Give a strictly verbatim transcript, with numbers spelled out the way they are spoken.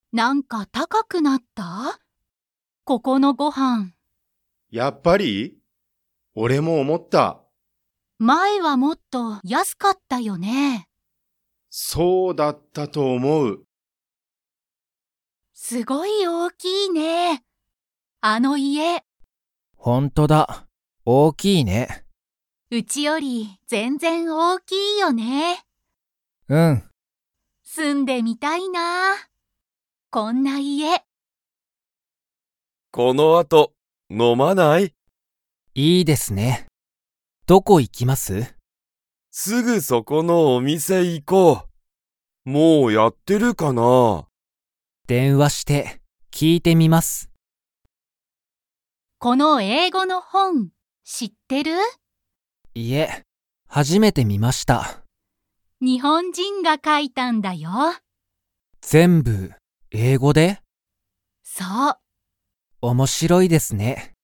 なんか高くなった？ここのご飯。 やっぱり？俺も思った。 前はもっと安かったよね。 そうだったと思う。 すごい大きいね。あの家。 ほんとだ。大きいね。 うちより全然大きいよね。 うん。 住んでみたいな。こんな家。 この後、飲まない？ いいですね。どこ行きます？ すぐそこのお店行こう。もうやってるかな？ 電話して聞いてみます。 この英語の本、知ってる？ いえ、初めて見ました。 日本人が書いたんだよ。 全部英語で？ そう。 面白いですね。